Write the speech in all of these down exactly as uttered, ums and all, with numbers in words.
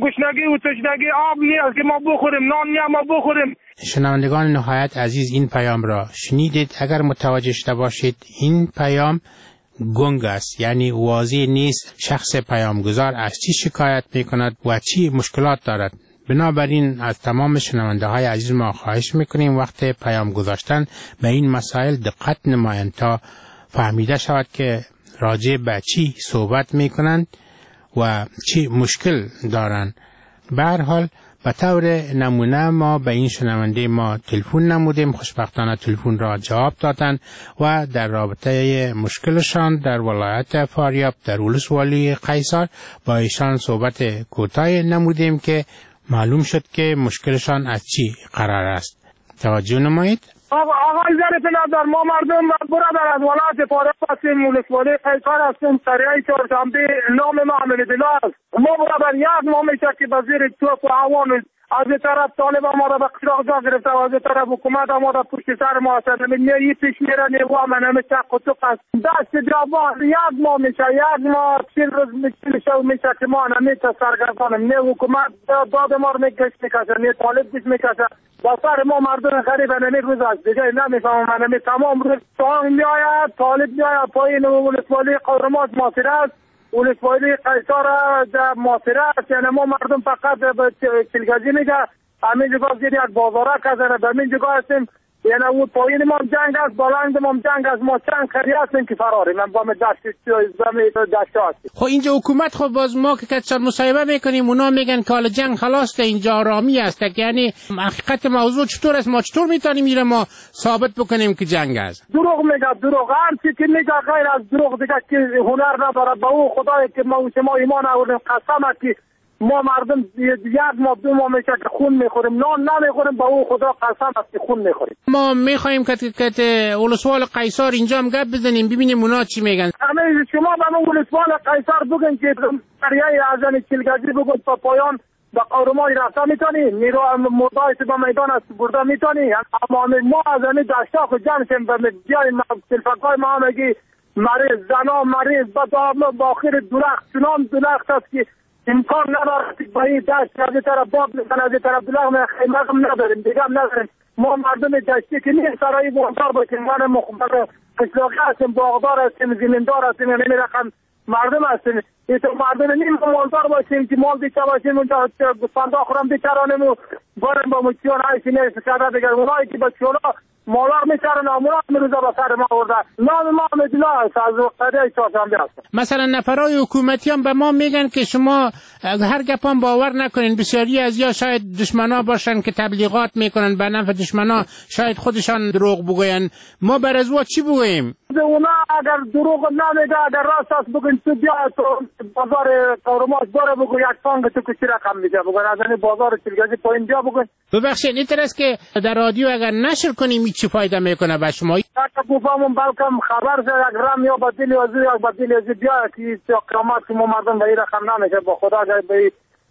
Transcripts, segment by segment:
گشنگی و تشنگی آب نیست که ما بخوریم، نان نیست ما بخوریم. شنوندگان نهایت عزیز، این پیام را شنیدید. اگر متوجه شده باشید این پیام گنگ است، یعنی واضح نیست شخص پیامگذار از چی شکایت میکند و چی مشکلات دارد. بنابراین از تمام شنونده های عزیز ما خواهش میکنیم وقت پیام گذاشتن به این مسائل دقت نمایند تا فهمیده شود که راجع به چی صحبت میکنند و چی مشکل دارند. به هر حال به طور نمونه ما به این شنونده ما تلفن نمودیم، خوشبختانه تلفن را جواب دادند و در رابطه مشکلشان در ولایت فاریاب در ولسوالی قیصر با ایشان صحبت کوتاه نمودیم که معلوم شد که مشکلشان از چی قرار است. توجه نمایید. آقای ظریف نظر، ما مردم برادر از ولایت فاریاب هستیم، ولسوالی قیصر هستیم، سریعی چهارشنبه، نام ما حمیدالله است. ما برادر یک ماه میشه که به زیر توپ و هوان از این طرف طالب ما را به قشراق جا گرفته و از این طرف حکومت ما را پشت سر ما هست. این پیش میره نیوا من همه چک و چک است. دست جوان یک ماه میشه، یک ماه چل روز میشه میشه که ما نمیشه سرگردانم. نه حکومت داد ما رو میگشت میکشه، نه طالب بیش میکشه. با سر ما مردم غریب نمی روز است دیگه نمیفهمم. من نمی تمام روز تانگ میآید، طالب میآید پایین ولسوالی قورماج ماسره است، ولسوالی قیصر ماسره است. یعنی ما مردم فقط به چلگزی میگه همین جگاه زیر یک بازاره کزنه به همین جگاه هستیم. یعنی اون پایین ما جنگ است، بالند ما جنگ است، ما چند خری هستیم که فراری من با دشت دشت هستیم. خب اینجا حکومت خب باز ما که کتشان مصاحبه میکنیم اونا میگن که حالا جنگ خلاص اینجا آرامی است. یعنی حقیقت موضوع چطور است؟ ما چطور میتونیم میره ما ثابت بکنیم که جنگ است؟ دروغ میگه، دروغ هر چی که میگه غیر از دروغ دیگه که هنر نداره. به او خدای که ما شما ایمان آوردیم قسم که ما مردم یک ما دو ما میشه که خون میخوریم، نان نمیخوریم. با او خدا قسم است که خون میخوریم. ما میخوایم که که ولسوال قیصر اینجا هم گپ بزنیم ببینیم اونا چی میگن. همه شما به اون ولسوال قیصر بگن که قریه ازن چلگزی بگن تا پایان به قورمای رفته میتونی، نیرو مردایش به میدان است برده میتونی. اما ما از این دشتا خود جمع شیم به بیاییم تلفقای ما همگی مریض زنا مریض با دام با آخر درخت چنان درخت است که امکان نداره که با این دشت از این طرف باب میزن از این طرف دلغ می خیمه هم نداریم دیگه هم نداریم. ما مردم دشتی که نیست سرایی باغدار باشیم، من مخبر قشلاقی هستیم، باغدار هستیم، زمیندار هستیم، یعنی رقم مردم هستیم. این تو مردم نیم مالدار باشیم که مال بیچه باشیم اونجا صندوق خورم بیچرانیم و باریم با مچیان هایشی نیست کرده دیگر. اونایی که با چولا مالار میچرن امونات میروزه با سر ما ورده. نام ما حمیدالله است از قریه چهارشنبه هستم. مثلا نفرای حکومتی هم به ما میگن که شما هر گپان باور نکنین، بسیاری از یا شاید دشمنا باشن که تبلیغات میکنن به نفع دشمنا، شاید خودشان دروغ بگوین. ما بر از چی بگوییم؟ اونا اگر دروغ نمیگه اگر راست است بگن تو بیا تو بازار قورماج باره بگو یک تانگ تو کشی رقم میده بگن از این بازار چلگزی پایین بیا بگن. ببخشید این طرز که در رادیو اگر نشر کنیم چی فایده میکنه به شما؟ تا بفهمم بلکم خبر شه یک رم یا بدیل ازی یک بدیل ازی بیا که قیامت که ما مردم به این رقم نمیشه با خدا به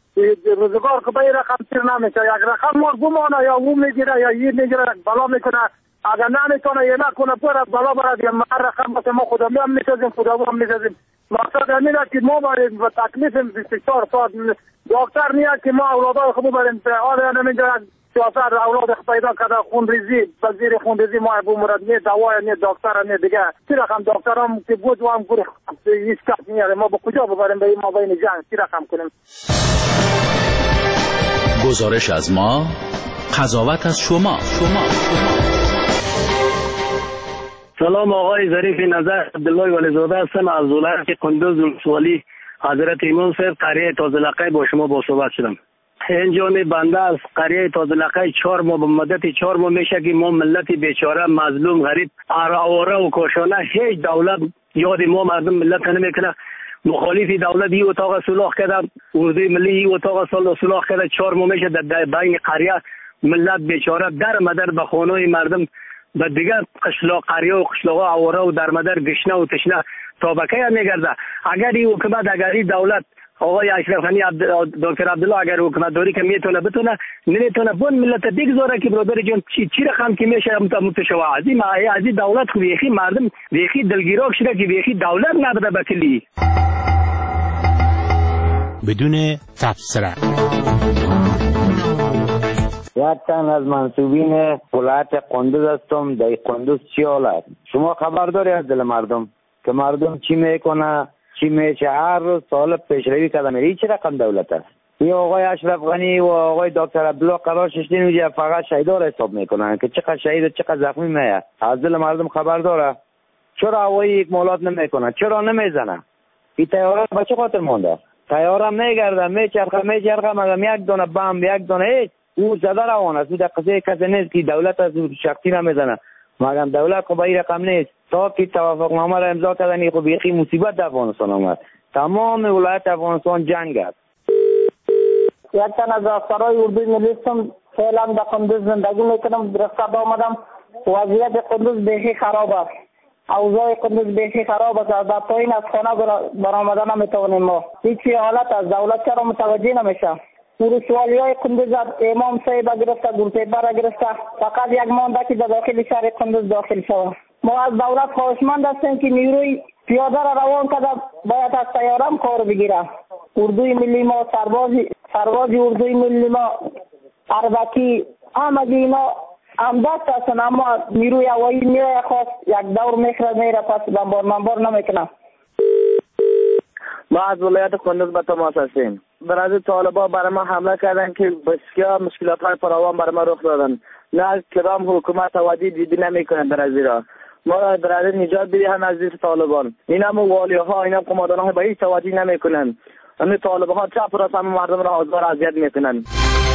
روزگار که به این رقم سیر نمیشه. یک رقم ما بمانه یا او میگیره یا یه میگیره بلا میکنه. اگر نمیتونه یه نکنه پر بلا برد یا هر رقم باشه ما خدا می هم میسازیم خدا هم میسازیم. مقصد همین است که ما بریم و تکلیفیم بیست و چهار ساعت دکتر نیست که ما اولادای خود بریم آره نمیجا سیاست اولاد پیدا کرده خون ریزی وزیر خون ریزی ما ابو مراد نه دوای نه دکتر نه دیگه چی رقم دکترام که بود و هم گوری هیچ کس نیاره ما با کجا ببریم به ما بین جنگ چی رقم کنیم. گزارش از ما، قضاوت از شما. شما سلام آقای ظریف نظر، عبدالله ولیزاده هستم از ولایت قندوز ولسوالی حضرت امام صاحب قریه تازه‌لقای با شما با صحبت شدم. اینجا بنده از قریه تازه‌لقای چهار ماه به مدت چهار ماه میشه که ما ملت بیچاره مظلوم غریب آواره و کاشانه هیچ دولت یاد ما مردم ملت نمیکنه. مخالف دولت ای اتاق صلح کرده، اردوی ملی ای اتاق صلح کرده. چهار ماه میشه در بین قریه ملت بیچاره در مدر به خانه مردم و دیگر قشلاق قریه و قشلاق آواره و در مدر گشنه و تشنه تا بکی هم میگرده. اگر این حکومت اگر این دولت آقای اشرف غنی دکتر عبدالله اگر حکومت داری که میتونه بتونه نمیتونه بون ملت بگذاره که برادر جان چی چی رقم که میشه متشوع از این از این دولت خو ویخی مردم ویخی دلگیرا شده که ویخی دولت نبوده بکلی. بدون تبصره. یک تن از منصوبین ولایت قندوز هستم. در قندوز چی حالت؟ شما خبر داری از دل مردم که مردم چی میکنه، چی میشه؟ هر روز سال پیشروی کرده میره. این چه رقم دولت است؟ این آقای اشرف غنی و آقای دکتر عبدالله قرار ششتین اونجا فقط شهیدا را حساب میکنن که چقدر شهید و چقدر زخمی میه. از دل مردم خبر داره؟ چرا هوایی اکمالات نمیکنه؟ چرا نمیزنه؟ این تیاره به چه خاطر مونده؟ تیاره میگرده میچرخه میچرخه مگم یک دونه بم یک دونه هیچ او زده روان است. در قضیه کسی نیست که دولت از شخصی نمیزنه، مگم دولت خب این رقم نیست. تا که توافق نامه را امضا کردن خب یکی مصیبت در افغانستان آمد. تمام ولایت افغانستان جنگ است. یک تن از افسرهای اردوی ملی هستم. فعلا در قندوز زندگی میکنم. درسته آمدم. وضعیت قندوز بیخی خراب است. اوضاع قندوز بیخی خراب است. از پایین از خانه برآمدن نمیتوانیم. ما هیچی حالت از دولت چرا متوجه نمیشه؟ ولسوالی های قندوز امام صاحب گرفته، گلپیپر گرفته، فقط یک مانده که در داخل شهر قندوز داخل شود. ما از دولت خواهشمند هستیم که نیروی پیاده را روان کرده باید از سیارم کار بگیره. اردوی ملی ما، سربازی سربازی اردوی ملی ما، اربکی، همگی اینا همدست هستن، اما نیروی هوایی میره خواست یک دور میخره میره پس بمبار منبار نمیکنه. ما از ولایت قندوز به تماس هستیم. در از طالبان برای ما حمله کردن که بسیار مشکلات های فراوان برای ما رخ دادن. نه کرام حکومت توجه جدی نمیکنند در از را. ما در از نجات بدهیم از دست طالبان. این هم والی ها، این هم قماندان ها به هیچ توجه نمیکنند. همین طالبان ها چپ راست هم مردم را آزار اذیت میکنند.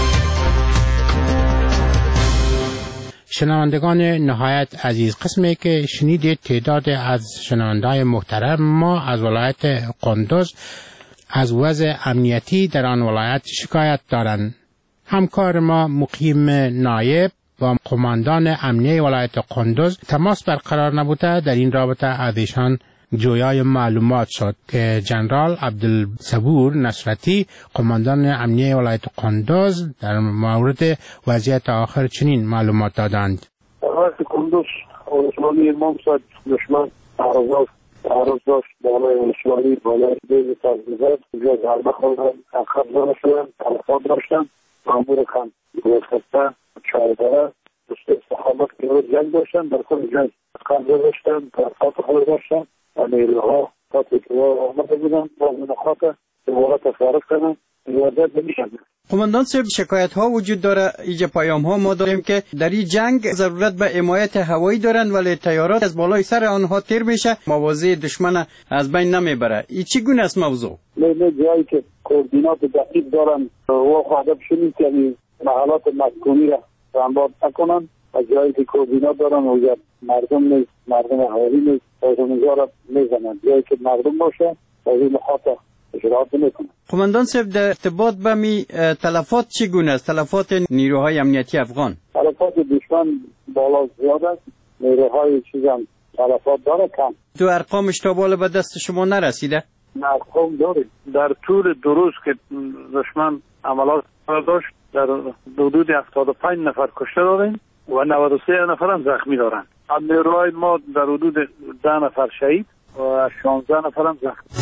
شنوندگان نهایت عزیز، قسمی که شنیدید تعداد از شنونده‌های محترم ما از ولایت قندوز از وضع امنیتی در آن ولایت شکایت دارند. همکار ما مقیم نایب با قماندان امنیه ولایت قندوز تماس برقرار نبوده. در این رابطه از ایشان جویای معلومات شد که جنرال عبدالصبور نصرتی قماندان امنیه ولایت قندوز در مورد وضعیت آخر چنین معلومات دادند. ولایت قندوز ولسوالی امام صاحب دشمن تعرض تعرض داشت بالای ولسوالی بالای بیل تزمیزت اونجا ضربه خوردن، عقب زده شدن، تلفات داشتن، مامور کم گرفته چهارداره دوست استخامت که روز جنگ داشتن، در خود جنگ قبضه داشتن، تلفات خود داشتن و نیروها تا تکرار آمده بودن باز نخواهد دوباره تصارف کردن وضعیت نمیشن. قماندان صاحب، شکایت ها وجود داره، ایجا پیام ها ما داریم که در این جنگ ضرورت به حمایت هوایی دارن ولی طیارات از بالای سر آنها تیر بشه مواضع دشمن از بین نمیبره. این چگونه است موضوع؟ نه جایی که کوردینات دقیق دارن و خواهده بشونید که محلات مسکونی را رنباد نکنن و جایی که کوردینات دارن و مردم نیست، مردم هوایی نیست از اونجا را میزنن. جایی که مردم باشه از این خاطر اجرات نمیکنن. قماندان صاحب، در ارتباط به می تلفات چگونه است؟ تلفات نیروهای امنیتی افغان؟ تلفات دشمن بالا زیاد است، نیروهای چیزم تلفات داره کم. تو ارقامش تا بالا به دست شما نرسیده؟ نه ارقام داریم. در طول دو روز که دشمن عملات داشت در حدود هفتاد و پنج نفر کشته داریم و نود و سه نفر هم زخمی دارن. از نیروهای ما در حدود ده نفر شهید و شانزده نفر هم زخمی.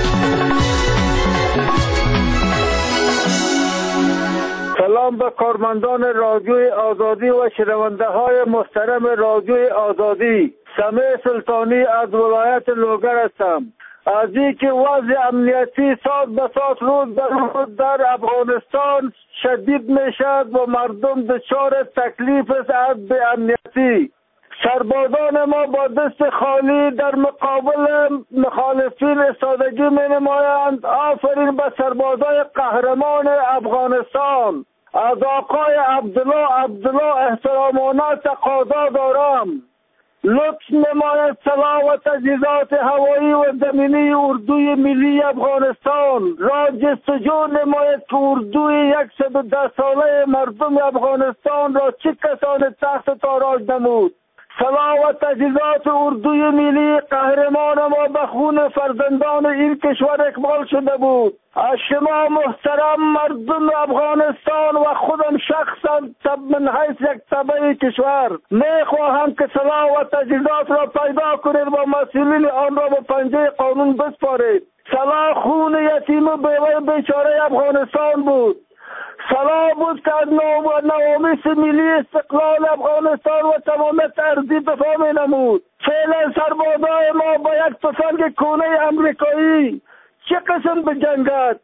سلام به کارمندان رادیوی آزادی و شنونده های محترم رادیوی آزادی. سمیع سلطانی از ولایت لوگر هستم. از اینکه وضع امنیتی ساعت به ساعت روز در روز در افغانستان شدید میشد و مردم دچار تکلیف است از به امنیتی. سربازان ما با دست خالی در مقابل مخالفین ایستادگی می نمایند. آفرین به سربازای قهرمان افغانستان. از آقای عبدالله عبدالله احترامانه تقاضا دارم لطف نماید سلاح و تجهیزات هوایی و زمینی اردوی ملی افغانستان را جستجو نماید که اردوی صد و ده ساله مردم افغانستان را چه کسان تحت تاراج نمود. سلاح و تجهیزات اردوی ملی قهرمان ما به خون فرزندان این کشور اکمال شده بود. از شما محترم مردم افغانستان و خودم شخصا من حیث یک تبع کشور میخواهم که سلاح و تجهیزات را پیدا کنید و مسئولین آن را به پنجه قانون بسپارید. صلاح خون یتیم و بیوه بیچاره افغانستان بود. صلاح بود که از نوامیس ملی استقلال افغانستان و تمام ترزی دفاع می نمود. فعلا سربازای ما با یک تفنگ کونه امریکایی چه قسم به جنگد؟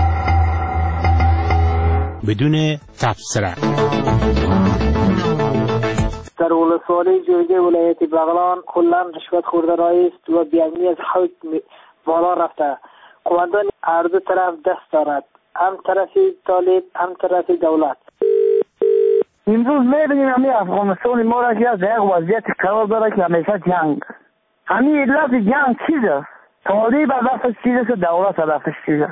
بدون تبصره. در ولسوالی جرگه ولایت بغلان کلا رشوت خورده رئیس و بی‌امنی از حد بالا رفته. قومندان هر دو طرف دست دارد، هم طرف طالب هم طرف دولت. امروز می‌بینیم همین افغانستان ما را که از یک وضعیت قرار داره که همیشه جنگ. همین علت جنگ چیزه؟ طالب هدفش چیزه، دولت هدفش چیزه.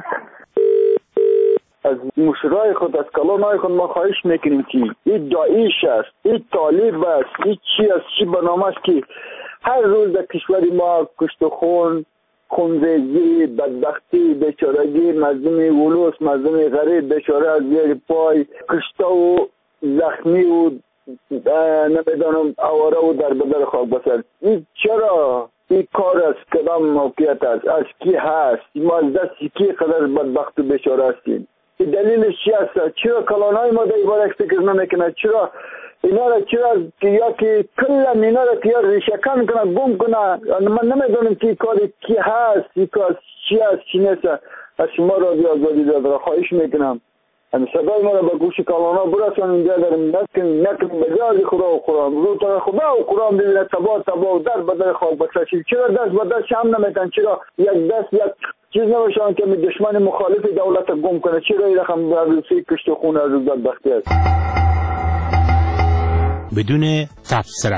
از مشرای خود، از کلانای خود ما خواهش میکنیم که این داعش است، این طالب است، این چی است، چی برنامه است که هر روز در کشور ما کشت و خون، خونریزی، بدبختی، بیچارگی، مردم ولوس، مردم غریب بیچاره از زیر پای کشته و زخمی و نمیدانم آواره و در بدر خاک بسر. این چرا این کار است؟ کدام موقعیت است؟ از کی هست؟ ما از دست کی قدر بدبخت و بیچاره هستیم؟ این دلیلش چی است؟ چرا کلانای ما در باره فکر نمیکنه؟ چرا اینا را چرا یا که کلا اینا را که ریشه‌کن کنه، گم کنه؟ من نمیدونم که کار کی هست، این کار چی است، چی نیست. از شما رادیو آزادی را خواهش میکنم همین صدای ما را به گوش کلانا برسان. اینجا داریم نکن نکن بجاز خدا و قرآن رو تا خدا و قرآن ببینه تبا تبا و در بدر خاک بسرشید. چرا دست به دست هم نمیتن؟ چرا یک دست یک چیز نباشن که دشمن مخالف دولت گم کنه؟ چرا این رقم در روسی کشت و خون از بدبختی است؟ بدون تبصره.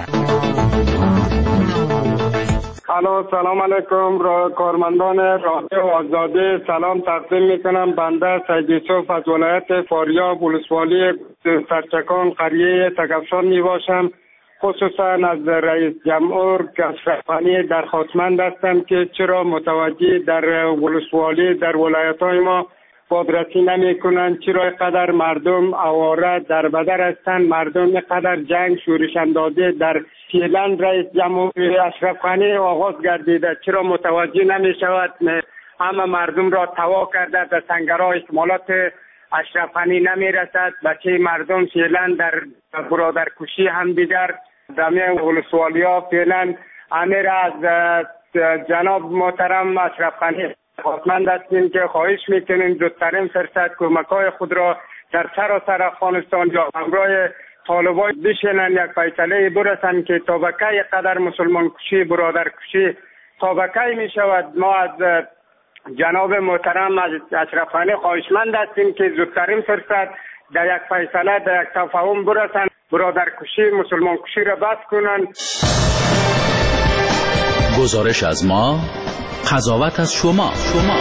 الو، سلام علیکم. را کارمندان رادیو آزادی سلام تقدیم میکنم. بنده سید یوسف از ولایت فاریاب ولسوالی سرچکان قریه تکفشان می باشم. خصوصا از رئیس جمهور اشرف غنی درخواستمند هستم که چرا متوجه در ولسوالی در ولایت های ما بازرسی نمی کنند، چرا قدر مردم آواره در بدر هستند، مردم قدر جنگ شورش اندازی در فعلا رئیس جمهور اشرف غنی آغاز گردیده، چرا متوجه نمی شود؟ همه مردم را توا کرده، در سنگرها احتمالات اشرف غنی نمی رسد. بچه مردم فعلا در برادر کشی هم دیگر دمه ولسوالی ها فعلا امیر از جناب محترم اشرف غنی خواستمند هستیم که خواهش میکنیم زودترین فرصت کمک‌های خود را در سراسر افغانستان یا همراه طالبان بشینن، یک فیصله برسن که تا به کی قدر مسلمان کشی، برادر کشی تا به کی می شود. ما از جناب محترم اشرف غنی خواهشمند هستیم که زودترین فرصت در یک فیصله، در یک تفاهم برسن، برادر کشی، مسلمان کشی را بس کنن. گزارش از ما، قضاوت از شما. شما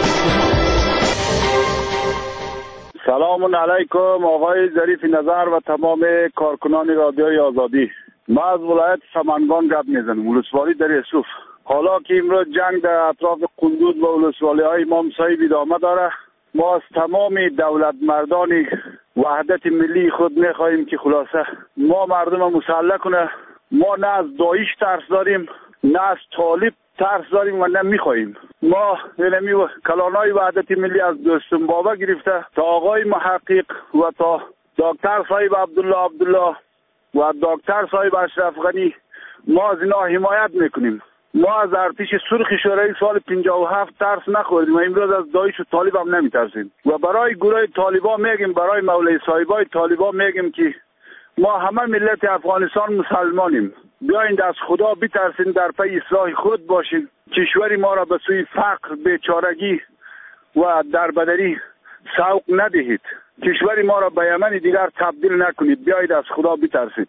سلام علیکم آقای ظریف نظر و تمام کارکنان رادیوی آزادی. ما از ولایت سمنگان گپ میزنم، ولسوالی در یوسف. حالا که امروز جنگ در اطراف قندوز و ولسوالی های ما مصاحب ادامه داره، ما از تمام دولت مردان وحدت ملی خود میخواهیم که خلاصه ما مردم مسلح کنه. ما نه از داعش ترس داریم، نه از طالب ترس داریم و نه میخواهیم. ما علمی و کلانای وحدت ملی از دوستم بابا گرفته تا آقای محقق و تا دکتر صاحب عبدالله عبدالله و دکتر صاحب اشرف غنی، ما از اینا حمایت میکنیم. ما از ارتش سرخ شوروی سال پنجاه و هفت ترس نخوردیم و امروز از داعش و طالب هم نمیترسیم. و برای گروه طالبا میگیم، برای مولای صاحبای طالبا میگیم که ما همه ملت افغانستان مسلمانیم. بیایید از خدا بترسین، در پی اصلاح خود باشین. کشور ما را به سوی فقر، بیچارگی و دربدری سوق ندهید. کشور ما را به یمن دیگر تبدیل نکنید. بیایید از خدا بترسید.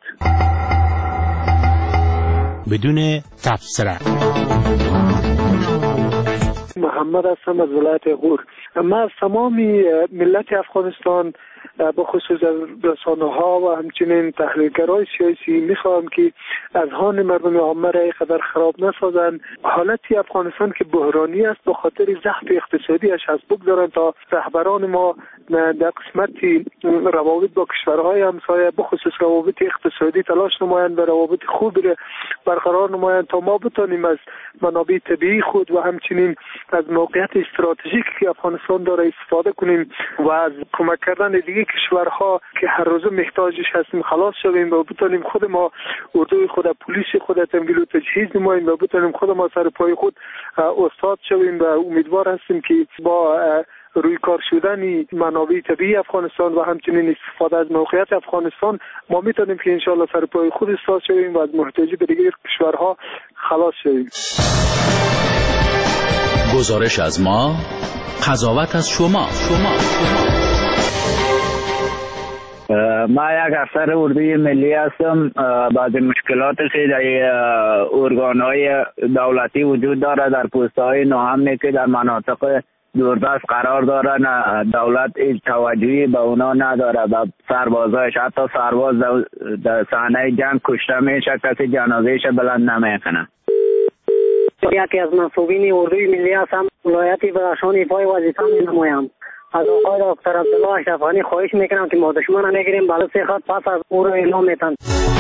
بدون تبصره. محمد هستم از ولایت غور. من از تمام ملت افغانستان به خصوص رسانه ها و همچنین تحلیلگرای سیاسی میخواهم که از هان مردم عامه را قدر خراب نسازند. حالتی افغانستان که بحرانی است به خاطر ضعف اقتصادی اش از بگذارند تا رهبران ما در قسمت روابط با کشورهای همسایه بخصوص روابط اقتصادی تلاش نمایند و روابط خوب را برقرار نمایند تا ما بتانیم از منابع طبیعی خود و همچنین از موقعیت استراتژیکی که افغانستان داره استفاده کنیم و از کمک کردن دیگه کشورها که هر روز محتاجش هستیم خلاص شویم و بتانیم خود ما اردوی خود، پلیس خود تمویل و تجهیز نماییم و بتانیم خود ما سر پای خود استاد شویم و امیدوار هستیم که با روی کار شدن منابع طبیعی افغانستان و همچنین استفاده از موقعیت افغانستان ما میتونیم که انشالله سر پای خود استاد شویم و از محتاجی به دیگر کشورها خلاص شویم. گزارش از ما، قضاوت از شما. شما ما یک افسر اردوی ملی هستم. بعض مشکلات که در ارگان‌های دولتی وجود داره در پست‌های ناامنی که در مناطق دوردست قرار دارن، دولت هیچ توجهی به اونا نداره، به سربازایش. حتی سرباز در صحنه جنگ کشته میشه، کسی جنازه‌اش بلند نمیکنه. یکی از مسئولین اردوی ملی هستم، ولایت بدخشان ایفای وظیفه می‌نمایم. از آقای دکتر عبدالله اشرفانی خواهش میکنم که ما دشمن نگیریم، بلکه سه خط پس از او رو اعلام میتن.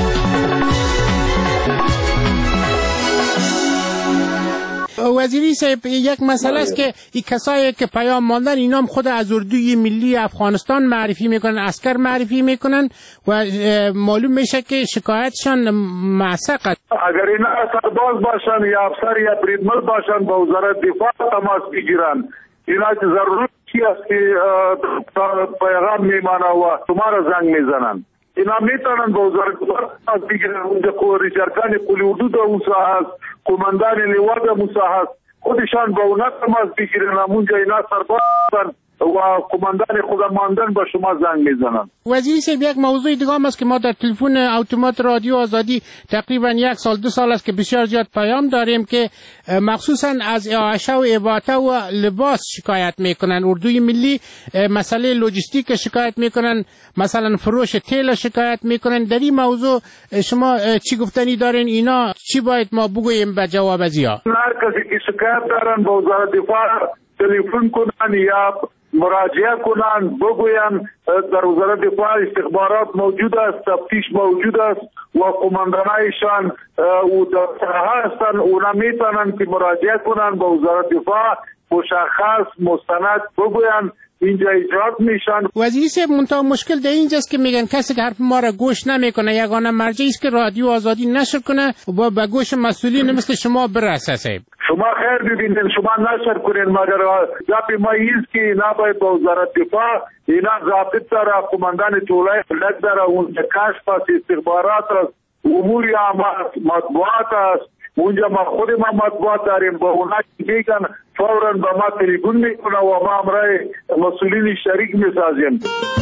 وزیری صاحب، یک مسئله است که این کسایی که پیام ماندن اینا هم خود از اردوی ملی افغانستان معرفی میکنن، عسکر معرفی میکنن و معلوم میشه که شکایتشان معسق است. اگر اینا سرباز باشن یا افسر یا بریدمن باشن با وزارت دفاع تماس بگیرن. اینا ضرورت چی است که پیغام میمانه و شما زنگ میزنن. اینا میتونن با وزارت دفاع تماس بگیرن. اونجا ریچارکان قلی اردو در اون ساحه است، قماندان لیوا در اون ساحه است، خودشان با اونا تماس بگیرن. اونجا اینا سرباز هستن و قماندان خود ماندن با شما زنگ میزنن. وزیر صاحب، یک موضوع دیگه هم است که ما در تلفن اتومات رادیو آزادی تقریبا یک سال دو سال است که بسیار زیاد پیام داریم که مخصوصا از اعاشه و اباطه و لباس شکایت میکنن. اردوی ملی مسئله لوجستیک شکایت میکنن، مثلا فروش تیل شکایت میکنن. در این موضوع شما چی گفتنی دارین؟ اینا چی باید ما بگوییم به جواب ازیا؟ هر کسی که شکایت دارن با وزارت دفاع تلفن کنن یا مراجعه کنن، بگوین در وزارت دفاع استخبارات موجود است، تفتیش موجود است و قماندانایشان و در ساحه هستن. اونا میتونن که مراجعه کنن با وزارت دفاع، مشخص مستند بگوین اینجا ایجاد میشن. وزیر صاحب، منتها مشکل در اینجاست که میگن کسی که حرف ما را گوش نمیکنه. یگانه مرجعی است که رادیو آزادی نشر کنه و به گوش مسئولین مثل شما برسه. صاحب شما خیر ببینید، شما نشر کنین، مگر گپ ما ایست که نباید با وزارت دفاع اینا ضابط داره، قماندان طولای فلک داره، اونجا کشف است، استخبارات است، امور عامه مطبوعات است. اونجا ما خود ما مطبوعات داریم، با اونا میگن فوراً با ما تلفن میکنه و ما امرای مسئولین شریک میسازیم.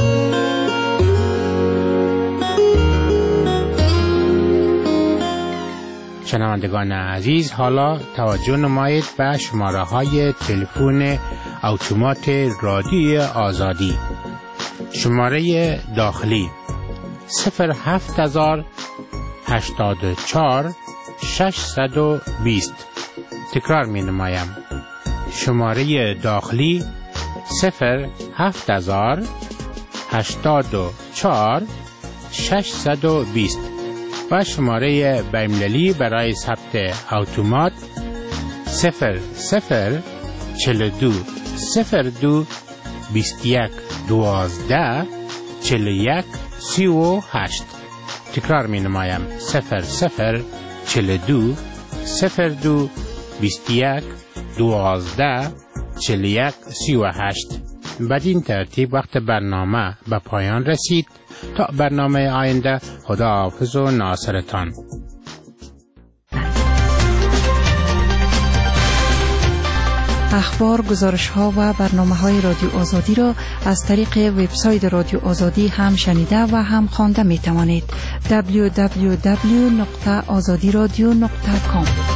شنوندگان عزیز، حالا توجه نمایید به شماره های تلفن اتومات رادیو آزادی. شماره داخلی صفر هفت هزار هشتاد و چهار ششصد و بیست. تکرار می نمایم. شماره داخلی صفر هفت هزار هشتاد و چهار ششصد و بیست و شماره بین‌المللی برای ثبت اتومات صفر صفر چهل و دو صفر دو بیست و یک دوازده چهل و یک سی و هشت. تکرار می نمایم. صفر صفر چهل و دو صفر دو بیست و یک دوازده چهل و یک سی و هشت. بدین ترتیب وقت برنامه به پایان رسید. تا برنامه آینده، خدا حافظ و ناصرتان. اخبار، گزارش ها و برنامه های رادیو آزادی را از طریق وبسایت رادیو آزادی هم شنیده و هم خوانده می توانید. دبلیو دبلیو دبلیو نقطه آزادی رادیو نقطه کام